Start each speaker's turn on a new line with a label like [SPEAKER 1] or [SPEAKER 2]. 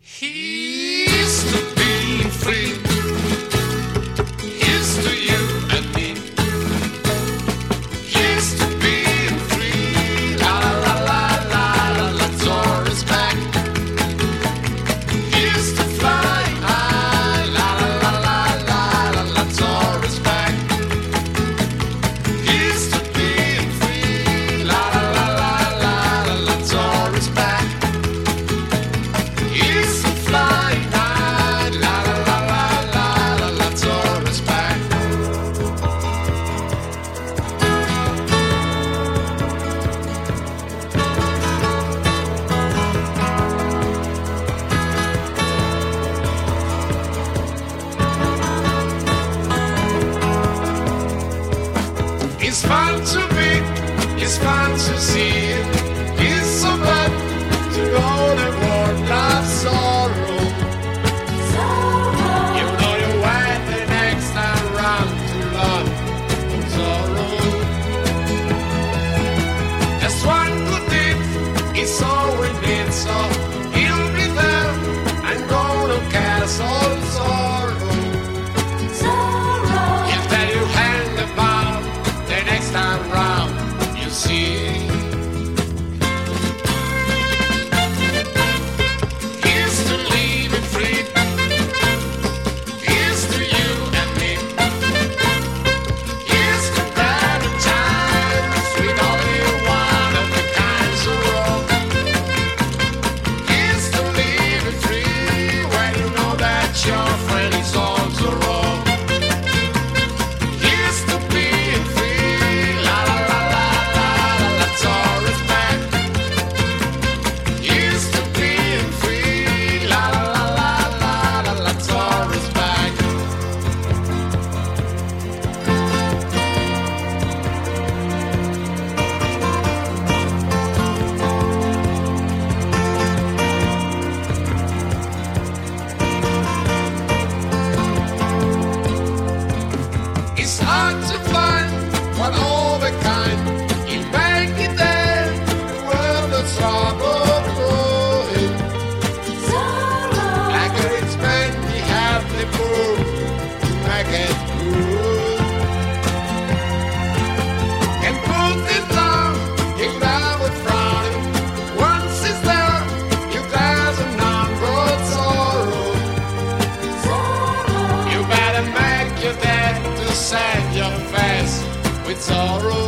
[SPEAKER 1] Here's to being free. Here's to you and me. Here's to being free. La la la la la la. Taurus back. Here's to flying high. La la la la la la. Taurus back. Here's to being free. La la la la la la. Taurus back. Here's to flying high. La la la la la la. Taurus back. It's fun to be, it's fun to see. It's so fun to know the world of sorrow. You know you wait the next time round to love and sorrow. Just one good deed is all we need, so he'll be there and gonna cast all sorrow. He'll tell you hang about the next time round, you see. Here's to living free. Here's to you and me. Here's to better times with only one of the kinds of road. Here's to living free when you know that your friend is also wrong. Here's to being free. La la la la la la la. Taurus back. Here's to being free. La la la la la la la. Taurus back. It's hard to find one of a kind. In back in there, where the trouble growing. Like a rich man, he have the poor to make it good. And put it down, you grab it frowning. Once it's there, you glass a non-broad sorrow. You better make your debt to save your face with sorrow.